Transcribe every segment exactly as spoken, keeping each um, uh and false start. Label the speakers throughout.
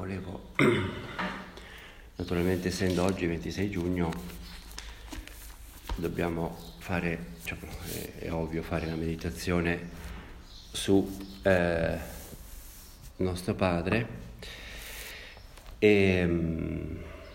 Speaker 1: volevo, naturalmente essendo oggi ventisei giugno, dobbiamo fare, cioè, è, è ovvio, fare una meditazione su eh, nostro Padre e um,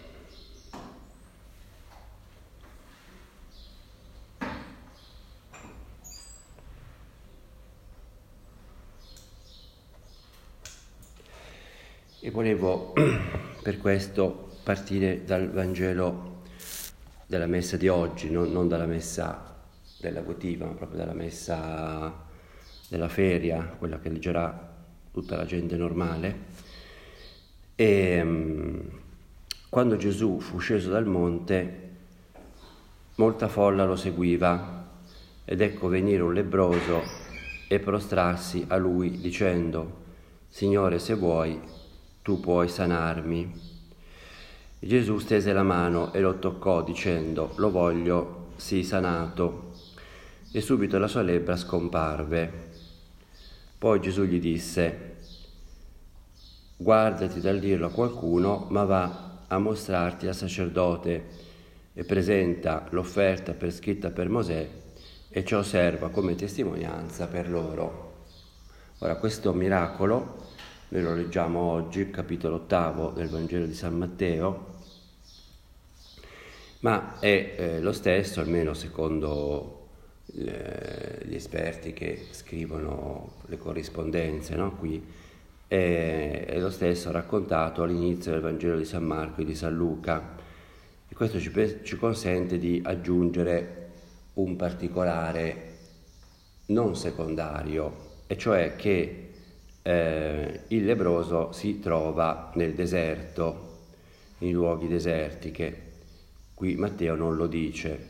Speaker 1: E volevo per questo partire dal Vangelo della messa di oggi, non, non dalla messa della votiva, ma proprio dalla messa della feria, quella che leggerà tutta la gente normale. E um, quando Gesù fu sceso dal monte, molta folla lo seguiva, ed ecco venire un lebbroso e prostrarsi a lui dicendo: Signore, se vuoi, tu puoi sanarmi. Gesù stese la mano e lo toccò dicendo: lo voglio, sii sanato. E subito la sua lebbra scomparve. Poi Gesù gli disse: guardati dal dirlo a qualcuno, ma va a mostrarti al sacerdote e presenta l'offerta prescritta per Mosè, e ciò serva come testimonianza per loro. Ora, questo miracolo noi lo leggiamo oggi, capitolo ottavo del Vangelo di San Matteo, ma è eh, lo stesso, almeno secondo eh, gli esperti che scrivono le corrispondenze, no? Qui è, è lo stesso raccontato all'inizio del Vangelo di San Marco e di San Luca, e questo ci, ci consente di aggiungere un particolare non secondario, e cioè che Eh, il lebbroso si trova nel deserto, in luoghi deserti, che qui Matteo non lo dice.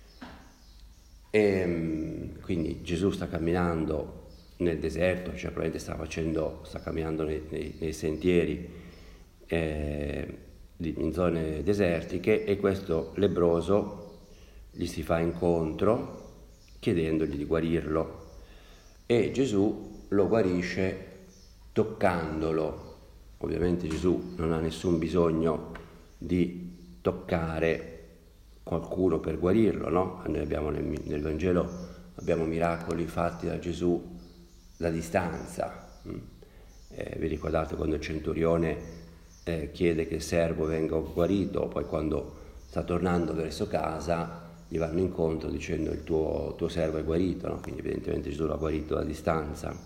Speaker 1: E, quindi Gesù sta camminando nel deserto, cioè probabilmente sta facendo, sta camminando nei, nei, nei sentieri eh, in zone desertiche, e questo lebbroso gli si fa incontro chiedendogli di guarirlo, e Gesù lo guarisce toccandolo. Ovviamente Gesù non ha nessun bisogno di toccare qualcuno per guarirlo, no? Noi abbiamo nel, nel Vangelo abbiamo miracoli fatti da Gesù da distanza. Eh, vi ricordate quando il centurione eh, chiede che il servo venga guarito, poi quando sta tornando verso casa gli vanno incontro dicendo: il tuo, tuo servo è guarito, no? Quindi evidentemente Gesù l'ha guarito da distanza.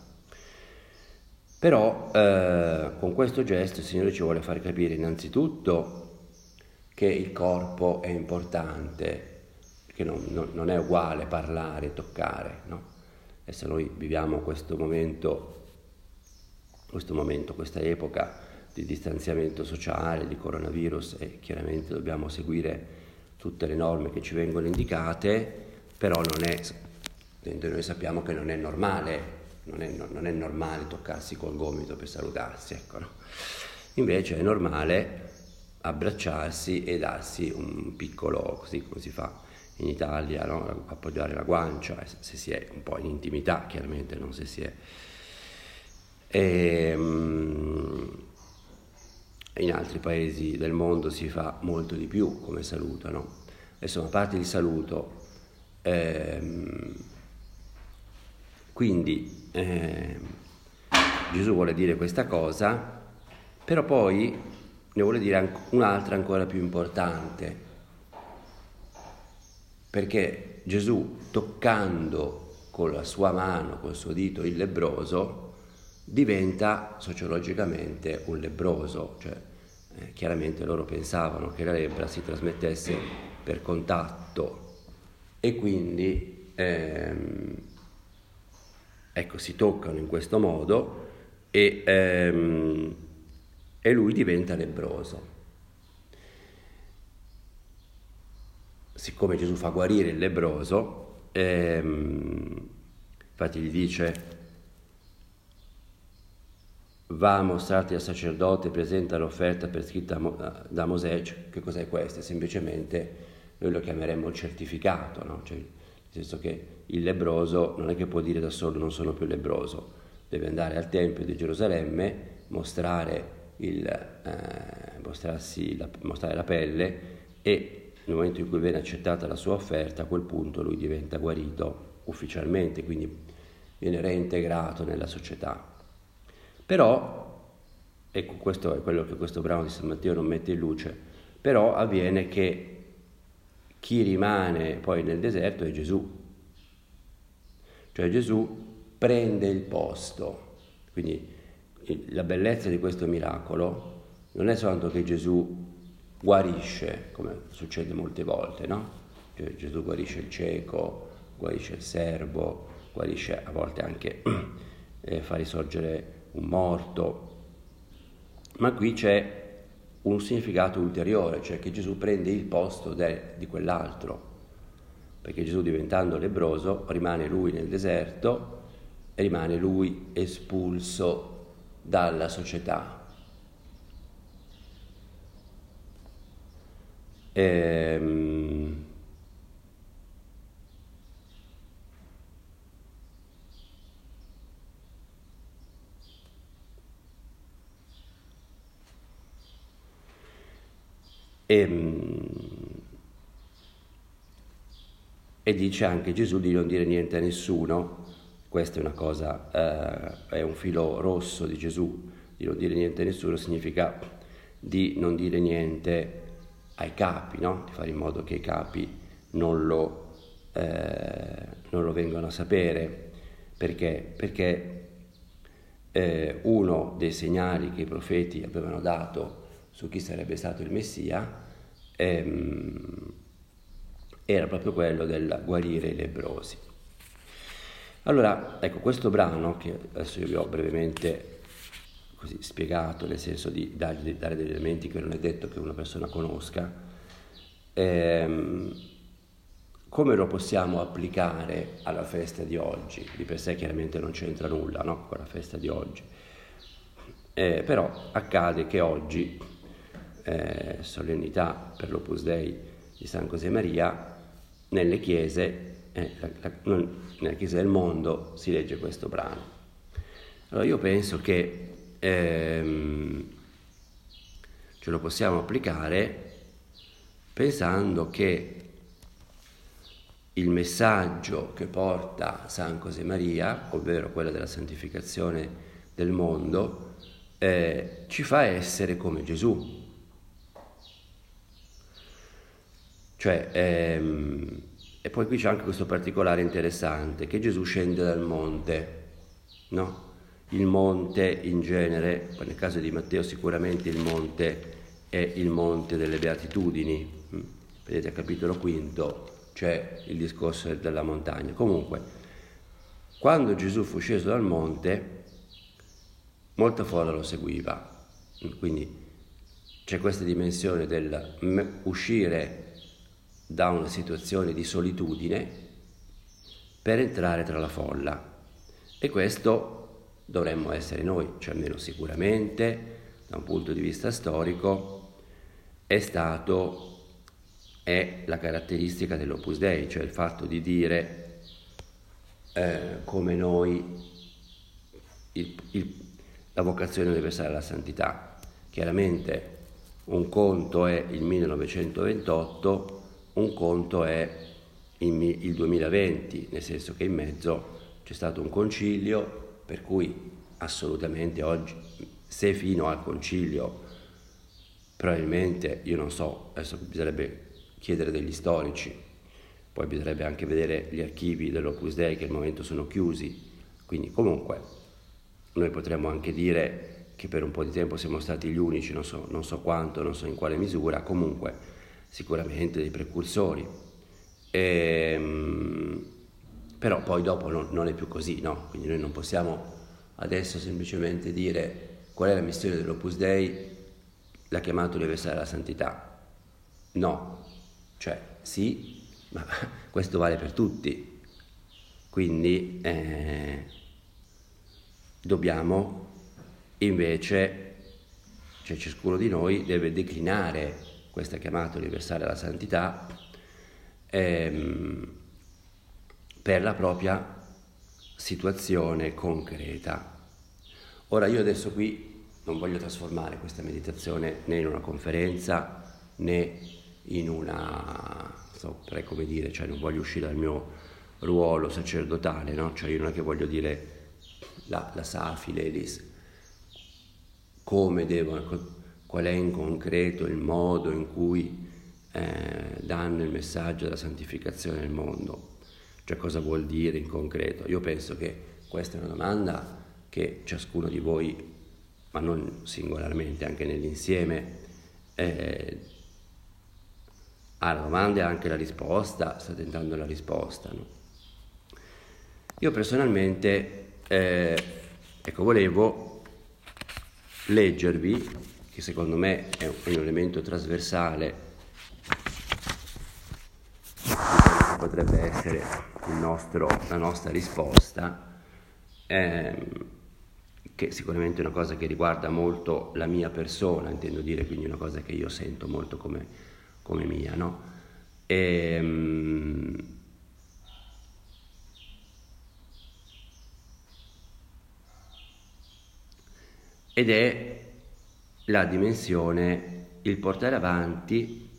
Speaker 1: Però eh, con questo gesto il Signore ci vuole far capire innanzitutto che il corpo è importante, che non, non, non è uguale parlare e toccare, no? Adesso noi viviamo questo momento, questo momento, questa epoca di distanziamento sociale, di coronavirus, e chiaramente dobbiamo seguire tutte le norme che ci vengono indicate, però non è, noi sappiamo che non è normale. Non è, non è normale toccarsi col gomito per salutarsi, ecco, no? Invece è normale abbracciarsi e darsi un piccolo, così come si fa in Italia, no? Appoggiare la guancia, se si è un po' in intimità, chiaramente, non se si è. E, um, in altri paesi del mondo si fa molto di più come saluto, no? Adesso, a parte il saluto, ehm, quindi eh, Gesù vuole dire questa cosa, però poi ne vuole dire un'altra ancora più importante, perché Gesù, toccando con la sua mano, col suo dito, il lebbroso, diventa sociologicamente un lebbroso, cioè eh, chiaramente loro pensavano che la lebbra si trasmettesse per contatto, e quindi ehm, ecco, si toccano in questo modo e, ehm, e lui diventa lebbroso. Siccome Gesù fa guarire il lebbroso, ehm, infatti gli dice: va a mostrarti al sacerdote, presenta l'offerta prescritta da Mosè. Che cos'è questo? Semplicemente noi lo chiameremmo il certificato, no? Cioè, nel senso che il lebbroso non è che può dire da solo: non sono più lebbroso, deve andare al Tempio di Gerusalemme, mostrare il eh, mostrarsi la, mostrare la pelle, e nel momento in cui viene accettata la sua offerta, a quel punto lui diventa guarito ufficialmente, quindi viene reintegrato nella società. Però, ecco, questo è quello che questo brano di San Matteo non mette in luce, però avviene che chi rimane poi nel deserto è Gesù, cioè Gesù prende il posto. Quindi la bellezza di questo miracolo non è soltanto che Gesù guarisce, come succede molte volte, no? Cioè Gesù guarisce il cieco, guarisce il servo, guarisce a volte anche eh, fa risorgere un morto, ma qui c'è un significato ulteriore, cioè che Gesù prende il posto de, di quell'altro, perché Gesù, diventando lebbroso, rimane lui nel deserto e rimane lui espulso dalla società. Ehm... E, e dice anche Gesù di non dire niente a nessuno. Questa è una cosa, eh, è un filo rosso di Gesù, di non dire niente a nessuno significa di non dire niente ai capi, no? Di fare in modo che i capi non lo, eh, non lo vengano a sapere. Perché? Perché eh, uno dei segnali che i profeti avevano dato su chi sarebbe stato il Messia ehm, era proprio quello del guarire i lebbrosi. Allora, ecco, questo brano, che adesso io vi ho brevemente così spiegato, nel senso di dargli, dare degli elementi che non è detto che una persona conosca, ehm, come lo possiamo applicare alla festa di oggi? Di per sé chiaramente non c'entra nulla, no? Con la festa di oggi. Eh, però accade che oggi, eh, solennità per l'Opus Dei di San Josemaria, nelle chiese, eh, la, la, non, nella chiesa del mondo si legge questo brano. Allora io penso che ehm, ce lo possiamo applicare pensando che il messaggio che porta San Josemaria, ovvero quello della santificazione del mondo, eh, ci fa essere come Gesù. Cioè, ehm, e poi qui c'è anche questo particolare interessante, che Gesù scende dal monte, no? Il monte in genere, nel caso di Matteo sicuramente il monte è il monte delle Beatitudini. Vedete al capitolo quinto c'è il discorso della montagna. Comunque, quando Gesù fu sceso dal monte, molta folla lo seguiva, quindi c'è questa dimensione del uscire da una situazione di solitudine per entrare tra la folla, e questo dovremmo essere noi, cioè almeno sicuramente da un punto di vista storico è stato è la caratteristica dell'Opus Dei, cioè il fatto di dire eh, come noi il, il, la vocazione universale alla santità. Chiaramente un conto è il millenovecentoventotto, un conto è il, il duemilaventi, nel senso che in mezzo c'è stato un concilio, per cui assolutamente oggi, se fino al concilio probabilmente, io non so, adesso bisognerebbe chiedere degli storici, poi bisognerebbe anche vedere gli archivi dell'Opus Dei che al momento sono chiusi, quindi comunque noi potremmo anche dire che per un po' di tempo siamo stati gli unici, non so, non so quanto, non so in quale misura, comunque sicuramente dei precursori. E, però poi dopo non, non è più così, no? Quindi noi non possiamo adesso semplicemente dire qual è la missione dell'Opus Dei, la chiamata universale alla santità. No, cioè sì, ma questo vale per tutti. Quindi eh, dobbiamo invece, cioè ciascuno di noi deve declinare questa chiamata universale alla santità ehm, per la propria situazione concreta. Ora io adesso qui non voglio trasformare questa meditazione né in una conferenza né in una, saprei come dire, cioè non voglio uscire dal mio ruolo sacerdotale, no? Cioè io non è che voglio dire la, la Safi, l'Elis, come devono, qual è in concreto il modo in cui eh, danno il messaggio della santificazione nel mondo, cioè cosa vuol dire in concreto. Io penso che questa è una domanda che ciascuno di voi, ma non singolarmente, anche nell'insieme, eh, ha la domanda e anche la risposta, sta tentando la risposta, no? Io personalmente, eh, ecco, volevo leggervi, che secondo me è un, è un elemento trasversale di quello che potrebbe essere il nostro, la nostra risposta, ehm, che sicuramente è una cosa che riguarda molto la mia persona, intendo dire, quindi una cosa che io sento molto come, come mia, no? E, ed è la dimensione, il portare avanti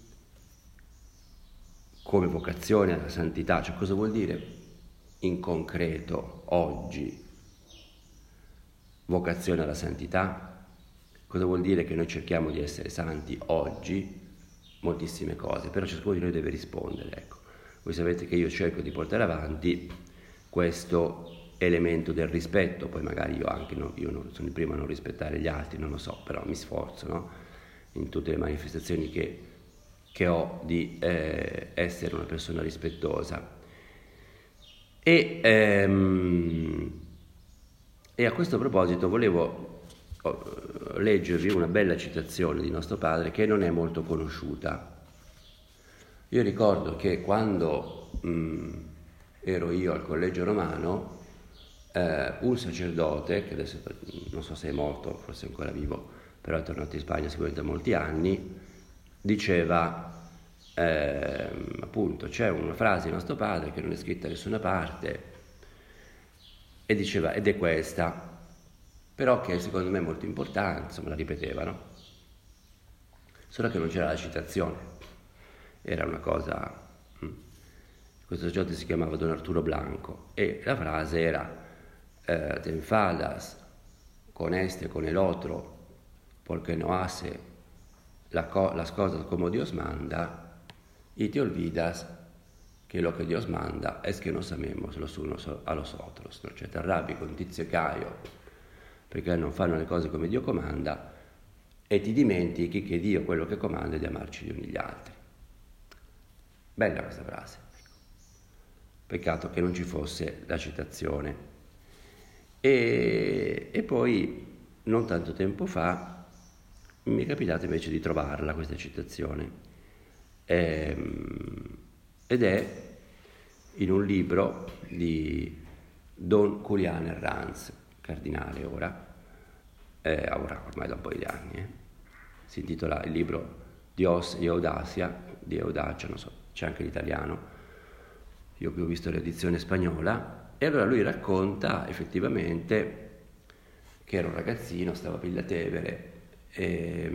Speaker 1: come vocazione alla santità. Cioè cosa vuol dire in concreto oggi vocazione alla santità? Cosa vuol dire che noi cerchiamo di essere santi oggi? Moltissime cose, però ciascuno di noi deve rispondere. Ecco, voi sapete che io cerco di portare avanti questo elemento del rispetto, poi magari io anche, no, io non sono il primo a non rispettare gli altri, non lo so, però mi sforzo, no? In tutte le manifestazioni che, che ho di eh, essere una persona rispettosa. E, ehm, e a questo proposito volevo oh, leggervi una bella citazione di nostro padre che non è molto conosciuta. Io ricordo che quando mh, ero io al Collegio Romano, eh, un sacerdote, che adesso non so se è morto, forse è ancora vivo, però è tornato in Spagna sicuramente da molti anni, diceva, eh, appunto, c'è una frase di nostro padre che non è scritta da nessuna parte, e diceva, ed è questa, però che secondo me è molto importante, insomma la ripetevano, solo che non c'era la citazione, era una cosa... Questo sacerdote si chiamava Don Arturo Blanco e la frase era eh, te enfadas con este, con el otro, porque no hace la co- las cosas como Dios manda, y te olvidas que lo que Dios manda es que nos amemos los unos a los otros, no? Cioè ti arrabbi con Tizio e Caio perché non fanno le cose come Dio comanda e ti dimentichi che Dio quello che comanda è di amarci gli uni gli altri. Bella questa frase. Peccato che non ci fosse la citazione. E, e poi, non tanto tempo fa, mi è capitato invece di trovarla, questa citazione. Ehm, ed è in un libro di Don Julián Herranz, cardinale ora, eh, ora ormai da un po' di anni. Eh. Si intitola il libro Dios y Audacia, di Audacia, non so, c'è anche l'italiano. Io qui ho visto l'edizione spagnola, e allora lui racconta effettivamente che era un ragazzino, stava a Pillatevere, e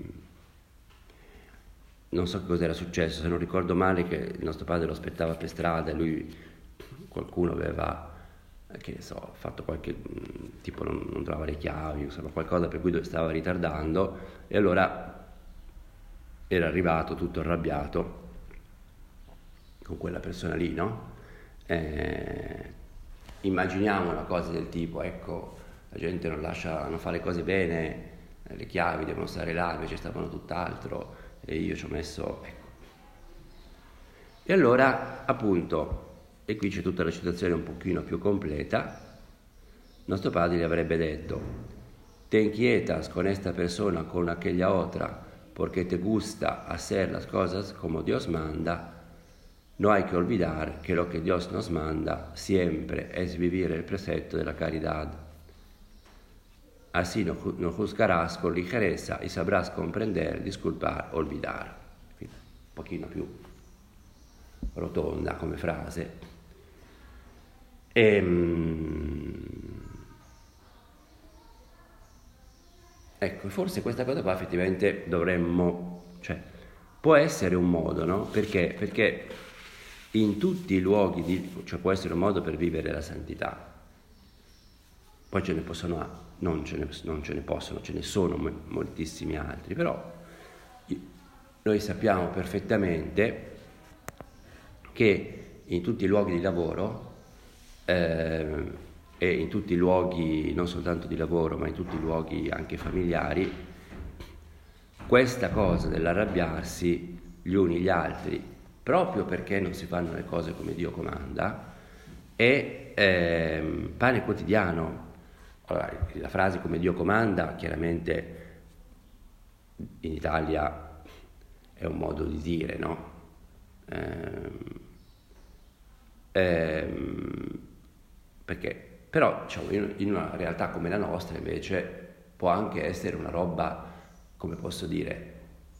Speaker 1: non so che cosa era successo, se non ricordo male che il nostro padre lo aspettava per strada e lui, qualcuno aveva, che ne so, fatto qualche, tipo non, non trovava le chiavi, insomma qualcosa per cui stava ritardando, e allora era arrivato tutto arrabbiato con quella persona lì, no? Eh, immaginiamo una cosa del tipo, ecco, la gente non lascia, non fa le cose bene, le chiavi devono stare là, invece stavano tutt'altro e io ci ho messo, ecco. E allora, appunto, e qui c'è tutta la citazione un pochino più completa, nostro padre gli avrebbe detto: te inquietas con esta persona, con aquella otra, porque te gusta hacer las cosas como Dios manda. No hay que olvidar que lo que Dios nos manda siempre es vivir el precepto de la caridad. Así no, no juzgarás con ligereza y sabrás comprender, disculpar, olvidar. Quindi, un pochino più rotonda come frase. E, Ecco, forse questa cosa qua effettivamente dovremmo, cioè, può essere un modo, no? Perché? Perché in tutti i luoghi, di, cioè può essere un modo per vivere la santità. Poi ce ne possono, non ce ne, non ce ne possono, ce ne sono moltissimi altri, però noi sappiamo perfettamente che in tutti i luoghi di lavoro eh, e in tutti i luoghi non soltanto di lavoro ma in tutti i luoghi anche familiari, questa cosa dell'arrabbiarsi gli uni gli altri proprio perché non si fanno le cose come Dio comanda è eh, pane quotidiano. Allora, la frase come Dio comanda chiaramente in Italia è un modo di dire, no? Ehm, ehm, perché però diciamo, in, in una realtà come la nostra invece può anche essere una roba, come posso dire,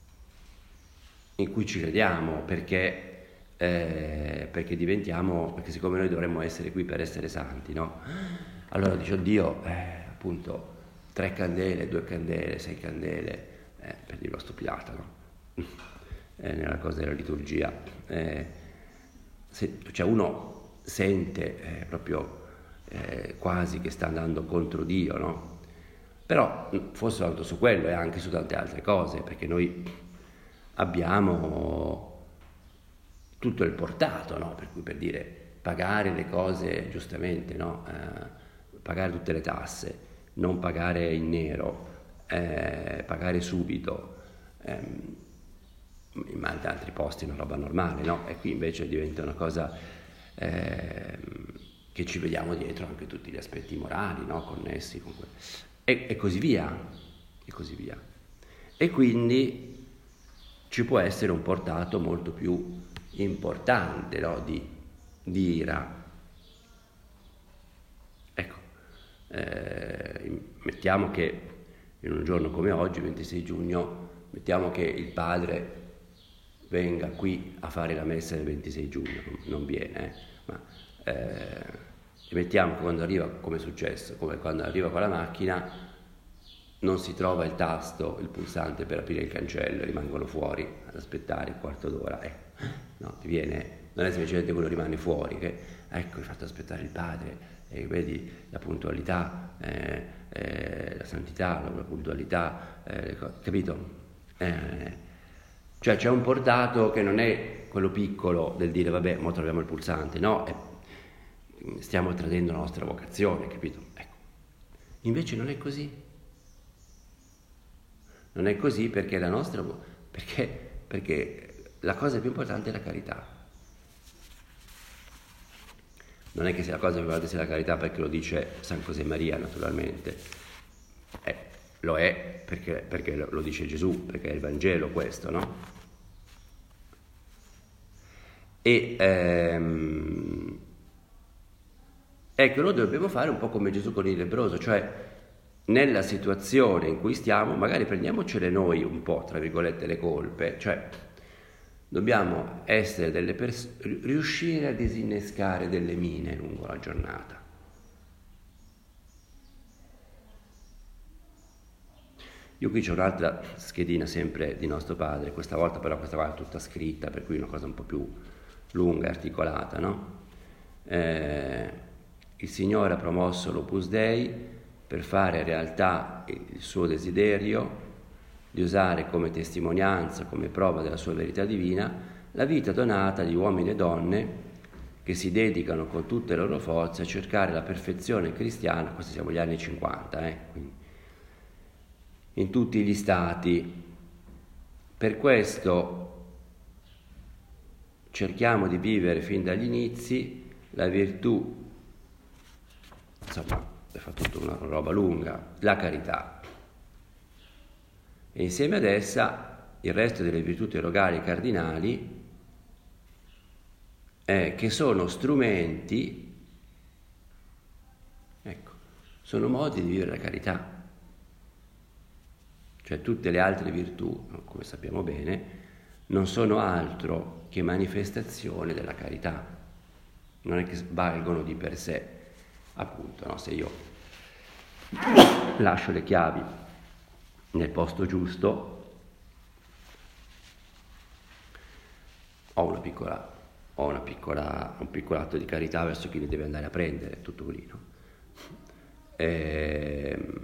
Speaker 1: in cui ci crediamo perché, eh, perché diventiamo, perché siccome noi dovremmo essere qui per essere santi, no? Allora dice Dio, eh, appunto, tre candele, due candele, sei candele, eh, per dirlo stupidato, no? Eh, nella cosa della liturgia. Eh, se, cioè uno sente eh, proprio eh, quasi che sta andando contro Dio, no? Però forse soltanto su quello e anche su tante altre cose, perché noi abbiamo tutto il portato, no? Per cui per dire pagare le cose giustamente, no? Eh, pagare tutte le tasse, non pagare in nero, eh, pagare subito, ehm, in molti altri posti è una roba normale, no? E qui invece diventa una cosa eh, che ci vediamo dietro anche tutti gli aspetti morali, no? Connessi con que- e, e così via, e così via. E quindi ci può essere un portato molto più importante, no? di, di ira. Ecco, eh, mettiamo che in un giorno come oggi, ventisei giugno, mettiamo che il padre venga qui a fare la messa del ventisei giugno, non viene, eh, ma eh, mettiamo che quando arriva, come è successo, come quando arriva con la macchina, non si trova il tasto, il pulsante per aprire il cancello, rimangono fuori ad aspettare un quarto d'ora, eh, no, ti viene, non è semplicemente quello rimane fuori, che ecco hai fatto aspettare il padre, e vedi la puntualità, eh, eh, la santità, la puntualità, eh, capito? Eh, Cioè c'è un portato che non è quello piccolo del dire vabbè, mo troviamo il pulsante, no, è, stiamo tradendo la nostra vocazione, capito? Ecco. Invece non è così. Non è così perché la nostra, perché, perché la cosa più importante è la carità. Non è che sia la cosa più importante sia la carità perché lo dice San Josemaria, naturalmente. Eh, lo è perché, perché lo dice Gesù, perché è il Vangelo questo, no? E ehm, ecco, noi dobbiamo fare un po' come Gesù con il lebbroso, cioè nella situazione in cui stiamo, magari prendiamocele noi un po', tra virgolette, le colpe, cioè dobbiamo essere delle persone, riuscire a disinnescare delle mine lungo la giornata. Io qui c'ho un'altra schedina sempre di nostro padre, questa volta però questa qua è tutta scritta, per cui è una cosa un po' più lunga e articolata, no? Eh, il Signore ha promosso l'Opus Dei per fare realtà il suo desiderio di usare come testimonianza, come prova della sua verità divina, la vita donata di uomini e donne che si dedicano con tutte le loro forze a cercare la perfezione cristiana, questi siamo gli anni cinquanta, eh, quindi, in tutti gli stati. Per questo cerchiamo di vivere fin dagli inizi la virtù, insomma, fa tutta una roba lunga, la carità. E insieme ad essa il resto delle virtù teologali e cardinali eh, che sono strumenti, ecco, sono modi di vivere la carità. Cioè tutte le altre virtù, come sappiamo bene, non sono altro che manifestazione della carità, non è che valgono di per sé, appunto, no? Se io lascio le chiavi nel posto giusto, ho una piccola, ho una piccola, un piccolo atto di carità verso chi li deve andare a prendere, tutto lì, no? E...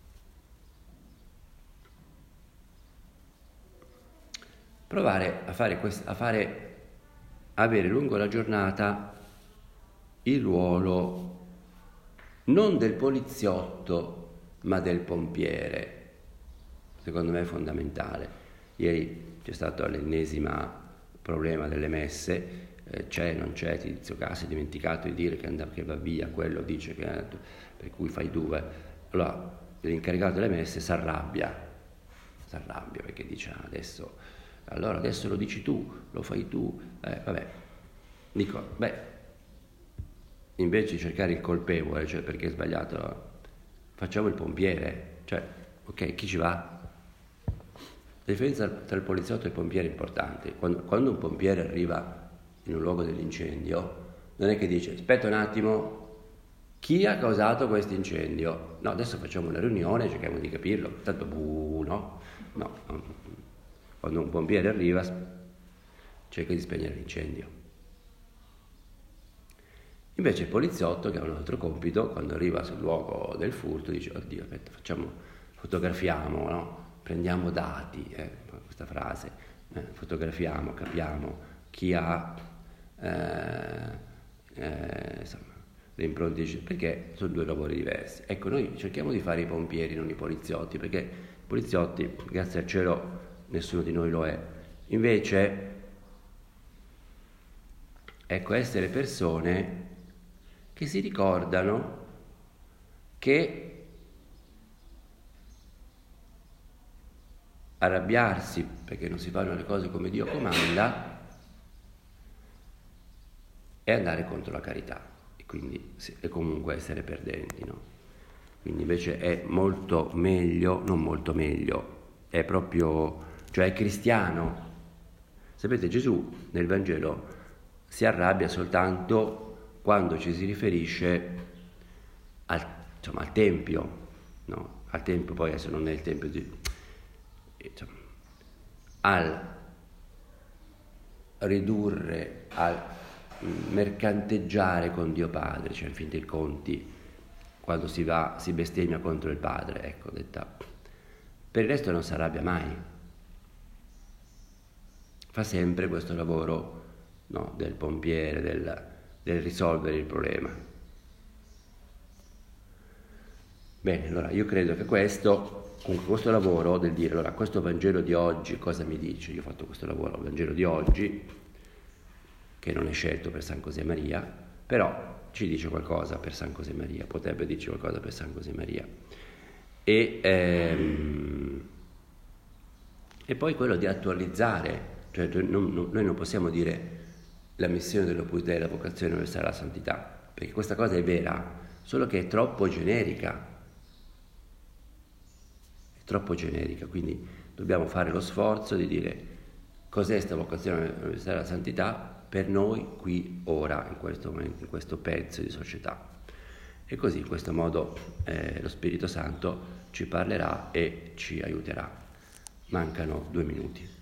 Speaker 1: provare a fare, quest- a fare, avere lungo la giornata il ruolo non del poliziotto ma del pompiere, secondo me è fondamentale. Ieri c'è stato l'ennesima problema delle messe, eh, c'è, non c'è, Tizio Caio si è dimenticato di dire che, andava, che va via, quello dice che, per cui fai due. Allora l'incaricato delle messe si arrabbia, si arrabbia perché dice ah, adesso, allora adesso lo dici tu, lo fai tu, eh, vabbè, dico, beh, invece di cercare il colpevole, cioè perché è sbagliato, facciamo il pompiere, cioè, ok, chi ci va? La differenza tra il poliziotto e il pompiere è importante. Quando, quando un pompiere arriva in un luogo dell'incendio, non è che dice, aspetta un attimo, chi ha causato questo incendio? No, adesso facciamo una riunione, cerchiamo di capirlo, tanto buh, no? No, quando un pompiere arriva, cerca di spegnere l'incendio. Invece il poliziotto, che ha un altro compito, quando arriva sul luogo del furto, dice, oddio, aspetta, facciamo, fotografiamo, no? Prendiamo dati, eh, questa frase, eh, fotografiamo, capiamo chi ha eh, eh, insomma, le impronte, perché sono due lavori diversi. Ecco, noi cerchiamo di fare i pompieri, non i poliziotti, perché i poliziotti, grazie al cielo, nessuno di noi lo è. Invece, ecco, essere persone che si ricordano che arrabbiarsi perché non si fanno le cose come Dio comanda è andare contro la carità e quindi è comunque essere perdenti, no? Quindi invece è molto meglio, non molto meglio, è proprio, cioè è cristiano. Sapete, Gesù nel Vangelo si arrabbia soltanto quando ci si riferisce al, insomma, al Tempio, no? Al Tempio, poi adesso non è il Tempio di... insomma, al ridurre, al mercanteggiare con Dio Padre, cioè in fin dei conti, quando si va, si bestemmia contro il Padre, ecco, detta. Per il resto non si arrabbia mai. Fa sempre questo lavoro, no, del pompiere, del, del risolvere il problema. Bene, allora io credo che questo, comunque questo lavoro del dire, allora questo Vangelo di oggi cosa mi dice? Io ho fatto questo lavoro, il Vangelo di oggi, che non è scelto per San Cosemaria, però ci dice qualcosa per San Cosemaria, potrebbe dirci qualcosa per San Cosemaria. E, ehm, e poi quello di attualizzare, cioè non, non, noi non possiamo dire la missione dell'Opus Dei, la vocazione universale alla santità, perché questa cosa è vera, solo che è troppo generica, è troppo generica, quindi dobbiamo fare lo sforzo di dire cos'è questa vocazione universale alla santità per noi qui, ora, in questo momento, in questo pezzo di società. E così, in questo modo, eh, lo Spirito Santo ci parlerà e ci aiuterà. Mancano due minuti.